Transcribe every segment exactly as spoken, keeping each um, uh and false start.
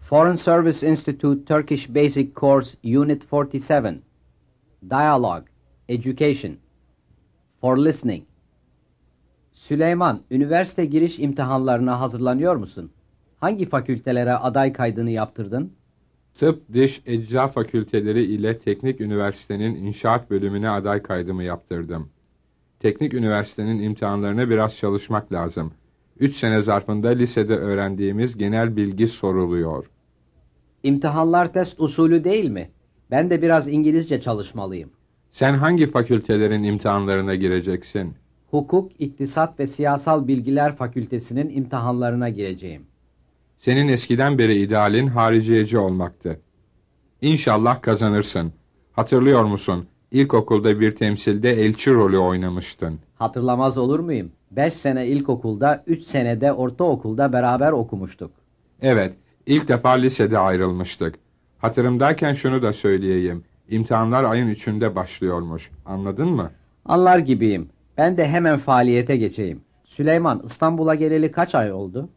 Foreign Service Institute Turkish Basic Course Unit forty-seven Dialogue, Education For Listening. Süleyman, üniversite giriş imtihanlarına hazırlanıyor musun? Hangi fakültelere aday kaydını yaptırdın? Tıp, Diş, Ecza Fakülteleri ile Teknik Üniversitenin İnşaat bölümüne aday kaydımı yaptırdım. Teknik Üniversitenin imtihanlarına biraz çalışmak lazım. Üç sene zarfında lisede öğrendiğimiz genel bilgi soruluyor. İmtihanlar test usulü değil mi? Ben de biraz İngilizce çalışmalıyım. Sen hangi fakültelerin imtihanlarına gireceksin? Hukuk, İktisat ve Siyasal Bilgiler Fakültesinin imtihanlarına gireceğim. Senin eskiden beri idealin hariciyeci olmaktı. İnşallah kazanırsın. Hatırlıyor musun? İlkokulda bir temsilde elçi rolü oynamıştın. Hatırlamaz olur muyum? Beş sene ilkokulda, üç senede ortaokulda beraber okumuştuk. Evet, ilk defa lisede ayrılmıştık. Hatırımdayken şunu da söyleyeyim. İmtihanlar ayın üçünde başlıyormuş. Anladın mı? Anlar gibiyim. Ben de hemen faaliyete geçeyim. Süleyman, İstanbul'a geleli kaç ay oldu?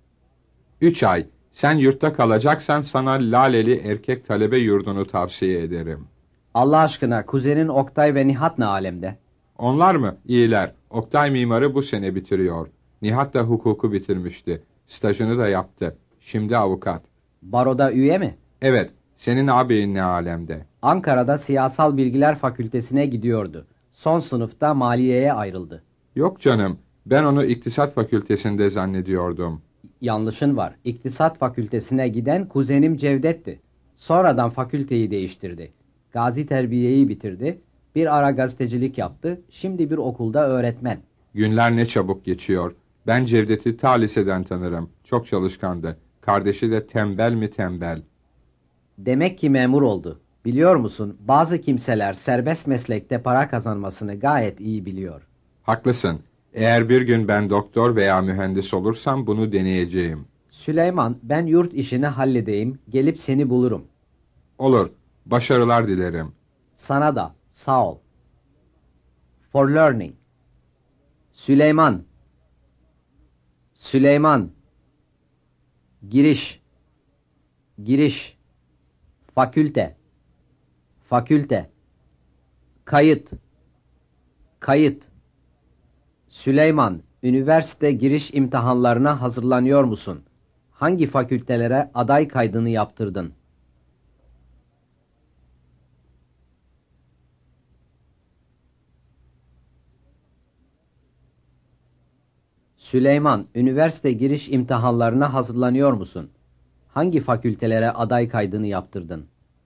Üç ay. Sen yurtta kalacaksan sana Laleli Erkek Talebe Yurdu'nu tavsiye ederim. Allah aşkına, kuzenin Oktay ve Nihat ne alemde? Onlar mı? İyiler. Oktay mimarı bu sene bitiriyor. Nihat da hukuku bitirmişti. Stajını da yaptı. Şimdi avukat. Baroda üye mi? Evet. Senin ağabeyin ne alemde? Ankara'da Siyasal Bilgiler Fakültesine gidiyordu. Son sınıfta maliyeye ayrıldı. Yok canım. Ben onu İktisat Fakültesinde zannediyordum. Yanlışın var. İktisat Fakültesine giden kuzenim Cevdet'ti. Sonradan fakülteyi değiştirdi. Gazi Terbiye'yi bitirdi. Bir ara gazetecilik yaptı. Şimdi bir okulda öğretmen. Günler ne çabuk geçiyor. Ben Cevdet'i ta liseden tanırım. Çok çalışkandı. Kardeşi de tembel mi tembel. Demek ki memur oldu. Biliyor musun, bazı kimseler serbest meslekte para kazanmasını gayet iyi biliyor. Haklısın. Eğer bir gün ben doktor veya mühendis olursam bunu deneyeceğim. Süleyman, ben yurt işini halledeyim, gelip seni bulurum. Olur. Başarılar dilerim. Sana da, sağ ol. For learning. Süleyman. Süleyman. Giriş. Giriş. Fakülte. Fakülte. Kayıt. Kayıt. Süleyman, üniversite giriş imtihanlarına hazırlanıyor musun? Hangi fakültelere aday kaydını yaptırdın? Süleyman, üniversite giriş imtihanlarına hazırlanıyor musun? Hangi fakültelere aday kaydını yaptırdın?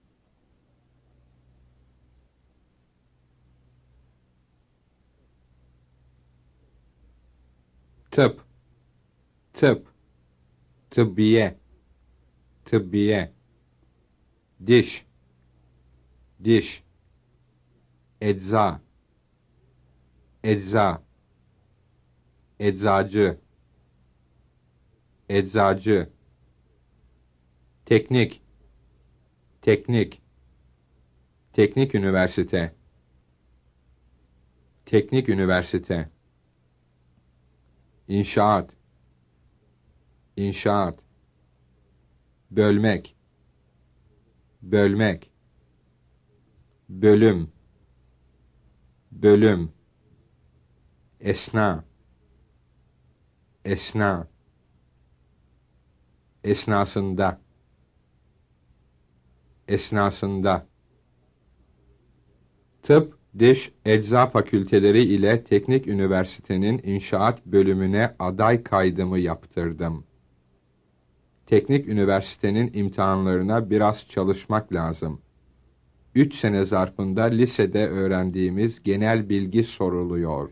Tıp. Tıp. Tıbbiye. Tıbbiye. Diş. Diş. Ecza. Ecza. Eczacı. Eczacı. Teknik. Teknik. Teknik üniversite. Teknik üniversite. İnşaat. İnşaat. Bölmek. Bölmek. Bölüm. Bölüm. Esna. Esna. Esnasında. Esnasında. Tıp, Diş, Ecza Fakülteleri ile Teknik Üniversitenin İnşaat bölümüne aday kaydımı yaptırdım. Teknik Üniversitenin imtihanlarına biraz çalışmak lazım. Üç sene zarfında lisede öğrendiğimiz genel bilgi soruluyor.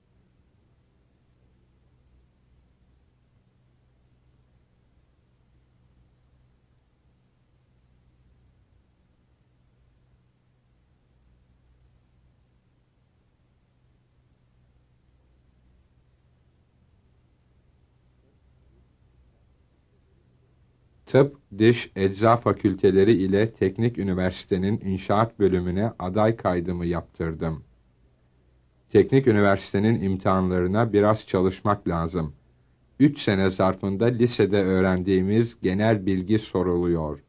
Tıp, Diş, Ecza Fakülteleri ile Teknik Üniversitenin İnşaat bölümüne aday kaydımı yaptırdım. Teknik Üniversitenin imtihanlarına biraz çalışmak lazım. Üç sene zarfında lisede öğrendiğimiz genel bilgi soruluyor.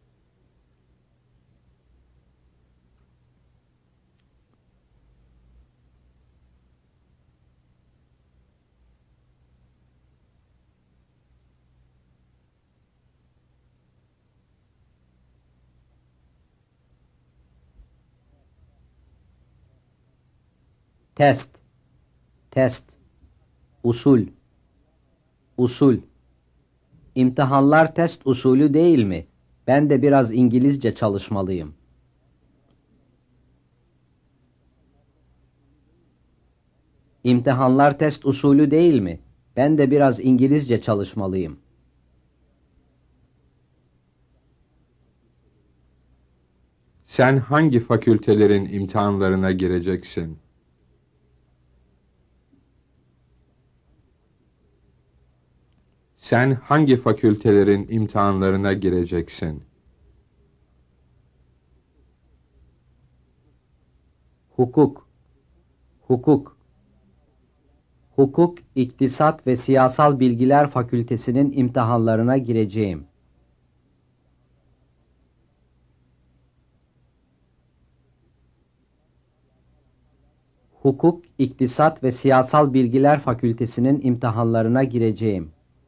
Test, test, usul, usul. İmtihanlar test usulü değil mi? Ben de biraz İngilizce çalışmalıyım. İmtihanlar test usulü değil mi? Ben de biraz İngilizce çalışmalıyım. Sen hangi fakültelerin imtihanlarına gireceksin? Sen hangi fakültelerin imtihanlarına gireceksin? Hukuk, hukuk. Hukuk, İktisat ve Siyasal Bilgiler Fakültesinin imtihanlarına gireceğim. Hukuk, İktisat ve Siyasal Bilgiler Fakültesinin imtihanlarına gireceğim.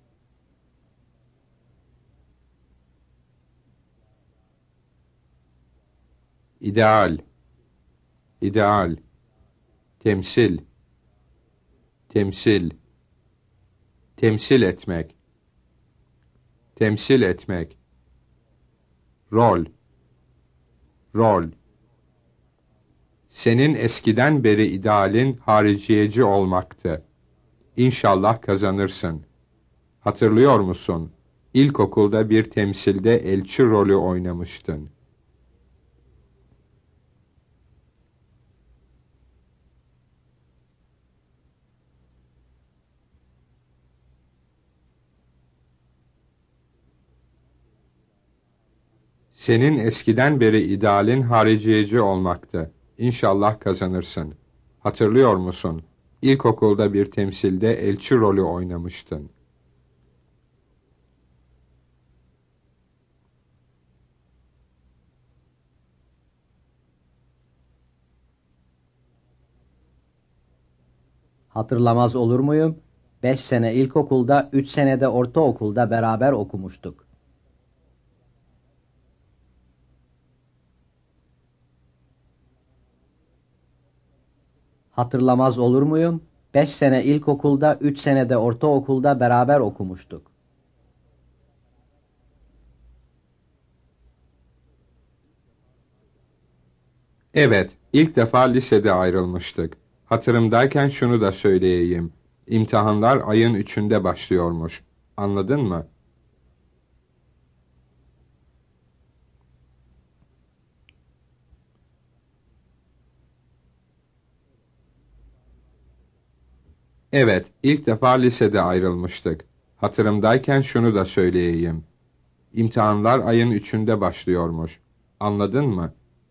İdeal, ideal, temsil, temsil, temsil etmek, temsil etmek, rol, rol. Senin eskiden beri idealin hariciyeci olmaktı. İnşallah kazanırsın. Hatırlıyor musun? İlkokulda bir temsilde elçi rolü oynamıştın. Senin eskiden beri idealin hariciyeci olmaktı. İnşallah kazanırsın. Hatırlıyor musun? İlkokulda bir temsilde elçi rolü oynamıştın. Hatırlamaz olur muyum? Beş sene ilkokulda, üç senede ortaokulda beraber okumuştuk. Hatırlamaz olur muyum? Beş sene ilkokulda, üç senede ortaokulda beraber okumuştuk. Evet, ilk defa lisede ayrılmıştık. Hatırımdayken şunu da söyleyeyim. İmtihanlar ayın üçünde başlıyormuş. Anladın mı? Evet, ilk defa lisede ayrılmıştık. Hatırımdayken şunu da söyleyeyim. İmtihanlar ayın üçünde başlıyormuş. Anladın mı?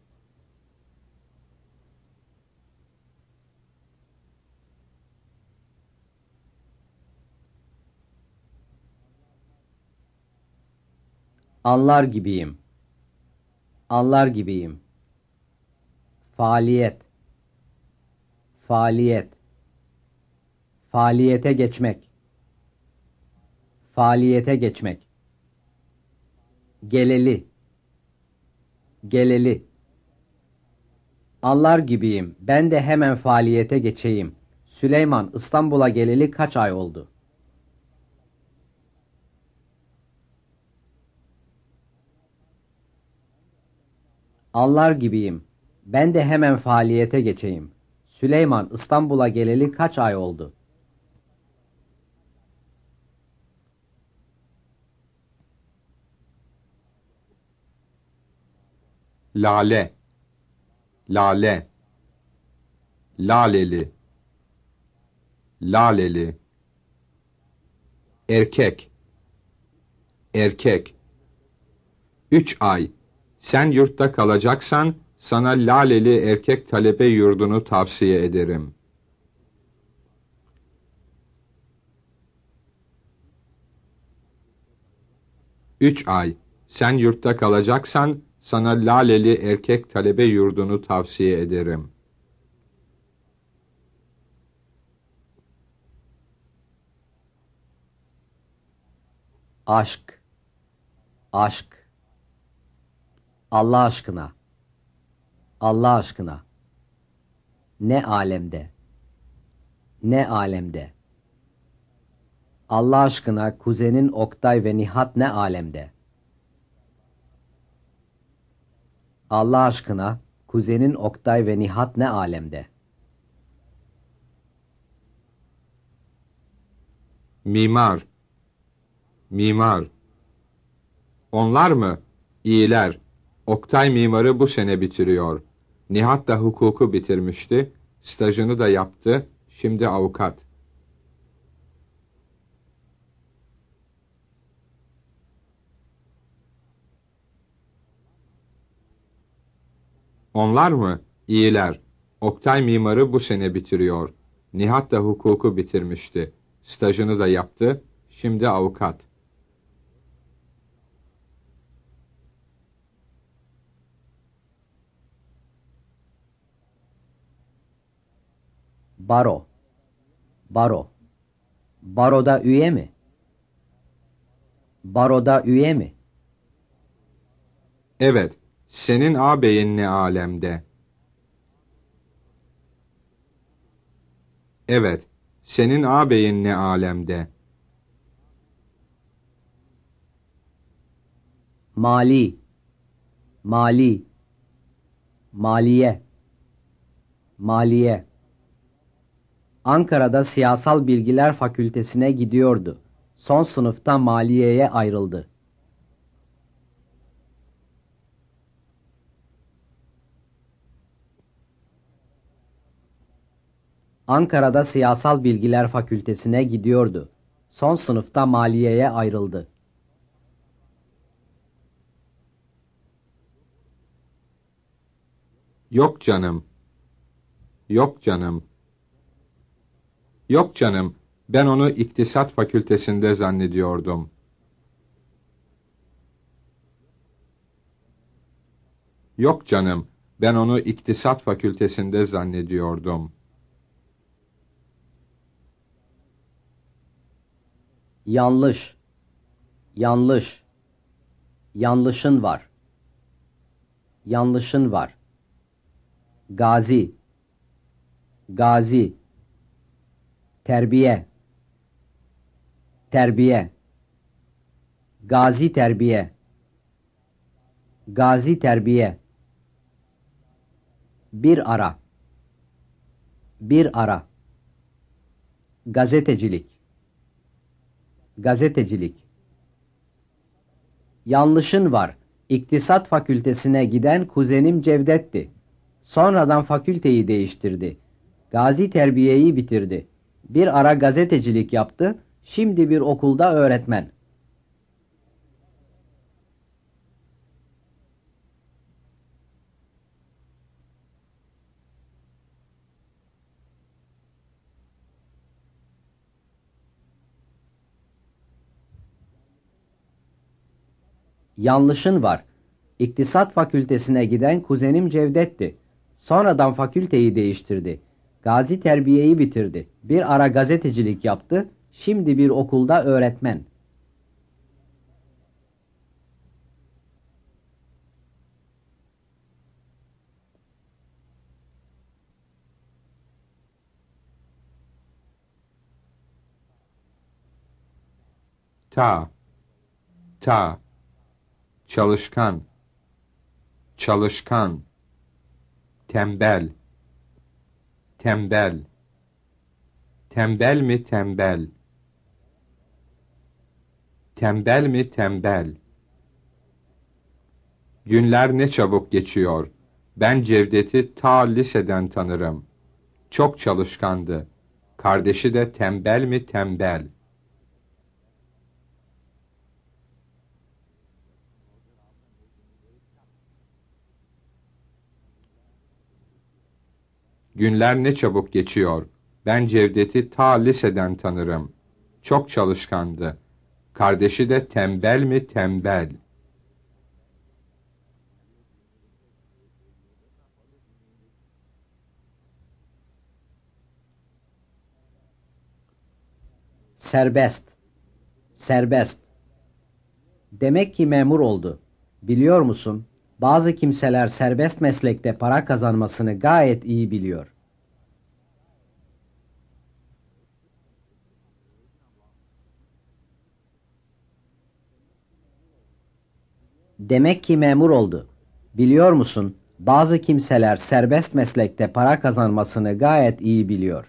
Anlar gibiyim. Anlar gibiyim. Faaliyet. Faaliyet. Faaliyete geçmek. Faaliyete geçmek. Geleli. Geleli. Anlar gibiyim. Ben de hemen faaliyete geçeyim. Süleyman, İstanbul'a geleli kaç ay oldu? Anlar gibiyim. Ben de hemen faaliyete geçeyim. Süleyman, İstanbul'a geleli kaç ay oldu? Lale, lale, laleli, laleli. Erkek, erkek. Üç ay. Sen yurtta kalacaksan, sana Laleli Erkek Talebe Yurdu'nu tavsiye ederim. Üç ay. Sen yurtta kalacaksan sana Laleli erkek talebe yurdunu tavsiye ederim. Aşk, aşk. Allah aşkına, Allah aşkına. Ne alemde, ne alemde. Allah aşkına kuzenin Oktay ve Nihat ne alemde. Allah aşkına kuzenin Oktay ve Nihat ne alemde. Mimar, mimar. Onlar mı? İyiler. Oktay mimarı bu sene bitiriyor. Nihat da hukuku bitirmişti. Stajını da yaptı. Şimdi avukat. Onlar mı? İyiler. Oktay mimarı bu sene bitiriyor. Nihat da hukuku bitirmişti. Stajını da yaptı. Şimdi avukat. Baro, baro. Baroda üye mi? Baroda üye mi? Evet. Senin ağabeyin ne alemde? Evet. Senin ağabeyin ne alemde? Mali, mali. Maliye, maliye. Ankara'da Siyasal Bilgiler Fakültesine gidiyordu. Son sınıfta maliyeye ayrıldı. Ankara'da Siyasal Bilgiler Fakültesine gidiyordu. Son sınıfta maliyeye ayrıldı. Yok canım. Yok canım. Yok canım. Ben onu İktisat Fakültesinde zannediyordum. Yok canım. Ben onu İktisat Fakültesinde zannediyordum. Yanlış, yanlış. Yanlışın var. Yanlışın var. Gazi, gazi. Terbiye, terbiye. Gazi terbiye. Gazi terbiye. Bir ara. Bir ara. Gazetecilik. Gazetecilik. Yanlışın var. İktisat Fakültesine giden kuzenim Cevdet'ti. Sonradan fakülteyi değiştirdi. Gazi terbiyeyi bitirdi. Bir ara gazetecilik yaptı. Şimdi bir okulda öğretmen. Yanlışın var. İktisat Fakültesine giden kuzenim Cevdet'ti. Sonradan fakülteyi değiştirdi. Gazi terbiyeyi bitirdi. Bir ara gazetecilik yaptı. Şimdi bir okulda öğretmen. Ta, ta. Çalışkan, çalışkan. Tembel, tembel. Tembel mi tembel? Tembel mi tembel? Günler ne çabuk geçiyor. Ben Cevdet'i ta liseden tanırım. Çok çalışkandı. Kardeşi de tembel mi tembel? Günler ne çabuk geçiyor. Ben Cevdet'i ta liseden tanırım. Çok çalışkandı. Kardeşi de tembel mi tembel? Serbest. Serbest. Demek ki memur oldu. Biliyor musun? Bazı kimseler serbest meslekte para kazanmasını gayet iyi biliyor. Demek ki memur oldu. Biliyor musun? Bazı kimseler serbest meslekte para kazanmasını gayet iyi biliyor.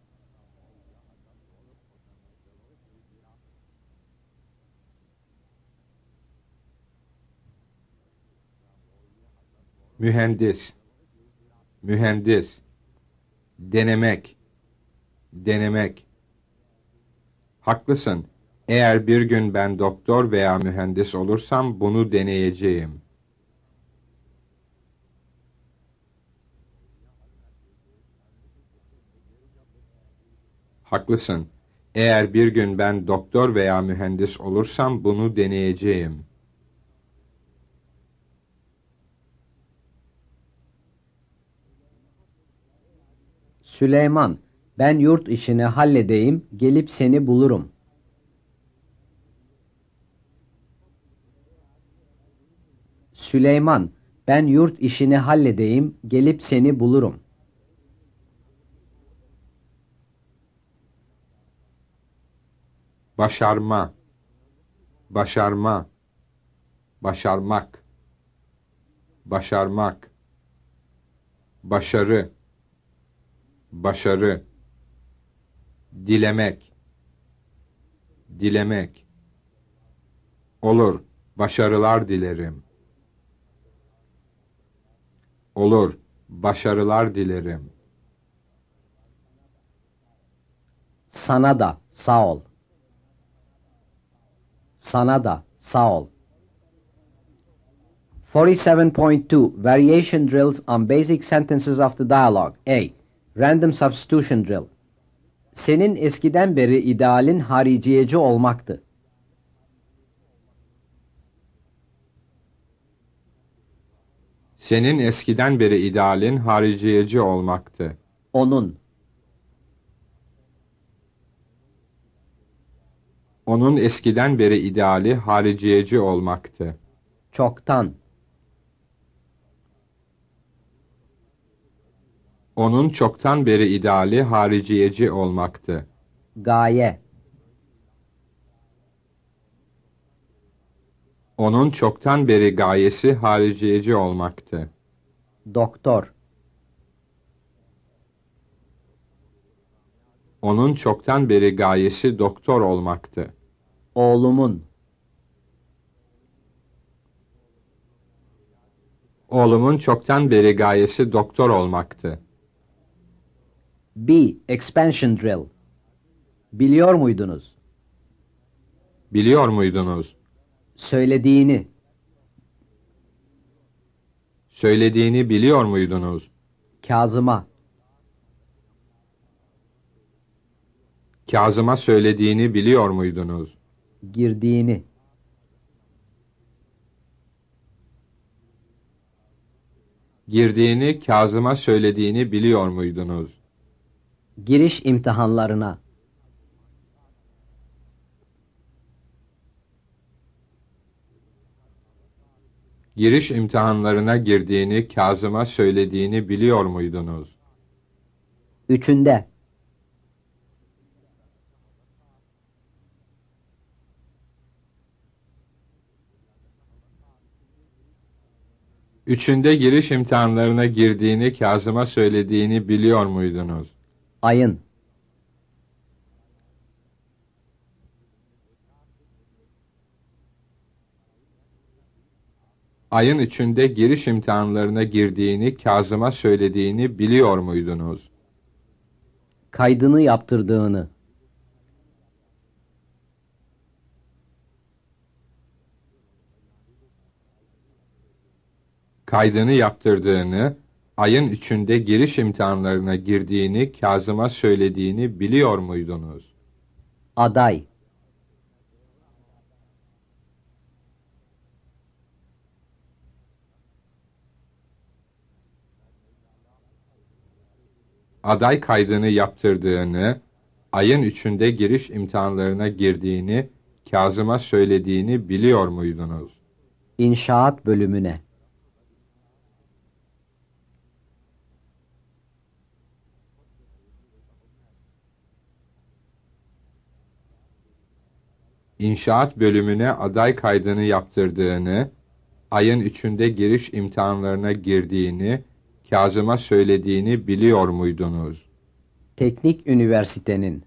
Mühendis, mühendis, denemek, denemek. Haklısın. Eğer bir gün ben doktor veya mühendis olursam bunu deneyeceğim. Haklısın. Eğer bir gün ben doktor veya mühendis olursam bunu deneyeceğim. Süleyman, ben yurt işini halledeyim, gelip seni bulurum. Süleyman, ben yurt işini halledeyim, gelip seni bulurum. Başarma, başarma, başarmak, başarmak, başarı, başarı, dilemek, dilemek. Olur, başarılar dilerim. Olur, başarılar dilerim. Sana da sağ ol. Sana da sağ ol. forty-seven point two Variation drills on basic sentences of the dialogue. A. Random substitution drill. Senin eskiden beri idealin hariciyeci olmaktı. Senin eskiden beri idealin hariciyeci olmaktı. Onun. Onun eskiden beri ideali hariciyeci olmaktı. Çoktan. Onun çoktan beri ideali hariciyeci olmaktı. Gaye. Onun çoktan beri gayesi hariciyeci olmaktı. Doktor. Onun çoktan beri gayesi doktor olmaktı. Oğlumun. Oğlumun çoktan beri gayesi doktor olmaktı. B. Expansion drill. Biliyor muydunuz? Biliyor muydunuz? Söylediğini. Söylediğini biliyor muydunuz? Kazıma. Kazım'a söylediğini biliyor muydunuz? Girdiğini. Girdiğini Kazım'a söylediğini biliyor muydunuz? Giriş imtihanlarına. Giriş imtihanlarına girdiğini Kazım'a söylediğini biliyor muydunuz? Üçünde. Üçünde giriş imtihanlarına girdiğini Kazım'a söylediğini biliyor muydunuz? Ayın. Ayın üçünde giriş imtihanlarına girdiğini Kazım'a söylediğini biliyor muydunuz? Kaydını yaptırdığını. Kaydını yaptırdığını, ayın üçünde giriş imtihanlarına girdiğini Kazım'a söylediğini biliyor muydunuz? Aday. aday kaydını yaptırdığını, ayın üçünde giriş imtihanlarına girdiğini, Kazım'a söylediğini biliyor muydunuz? İnşaat bölümüne. İnşaat bölümüne aday kaydını yaptırdığını, ayın üçünde giriş imtihanlarına girdiğini, Kazım'a söylediğini biliyor muydunuz? Teknik üniversitenin.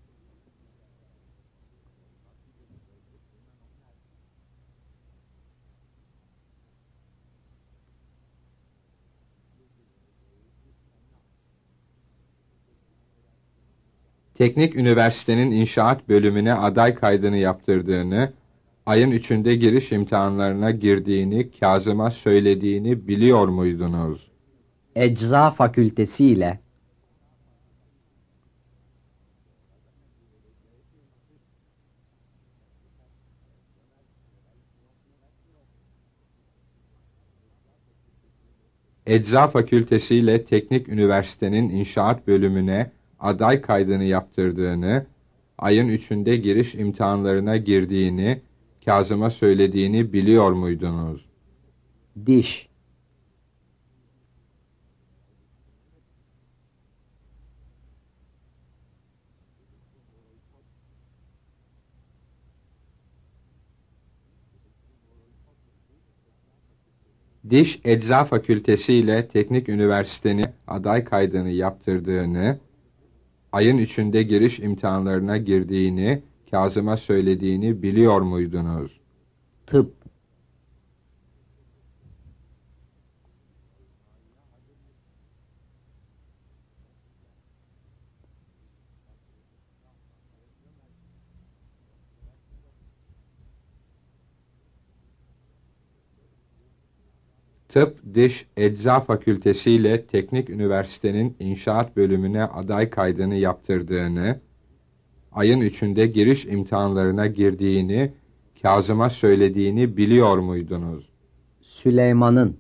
Teknik üniversitenin inşaat bölümüne aday kaydını yaptırdığını, ayın üçünde giriş imtihanlarına girdiğini, Kazım'a söylediğini biliyor muydunuz? Ecza fakültesi ile. Ecza Fakültesi ile Teknik Üniversitenin inşaat bölümüne aday kaydını yaptırdığını, ayın üçünde giriş imtihanlarına girdiğini, Kazım'a söylediğini biliyor muydunuz? Diş. Diş Ecza Fakültesi ile Teknik Üniversitenin aday kaydını yaptırdığını, ayın üçünde giriş imtihanlarına girdiğini, Kazım'a söylediğini biliyor muydunuz? Tıp. Tıp, Diş, Ecza Fakültesi ile Teknik Üniversitenin inşaat bölümüne aday kaydını yaptırdığını, ayın üçünde giriş imtihanlarına girdiğini, Kazım'a söylediğini biliyor muydunuz? Süleyman'ın.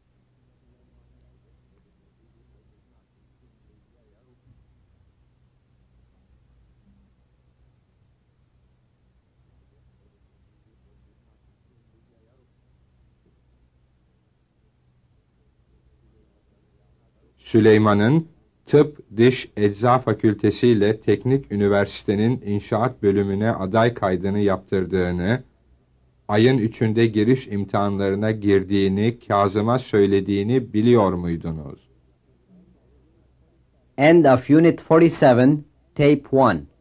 Süleyman'ın Tıp, Diş, Ecza Fakültesi ile Teknik Üniversitenin inşaat bölümüne aday kaydını yaptırdığını, ayın üçünde giriş imtihanlarına girdiğini, Kazım'a söylediğini biliyor muydunuz? End of Unit forty-seven, Tape one.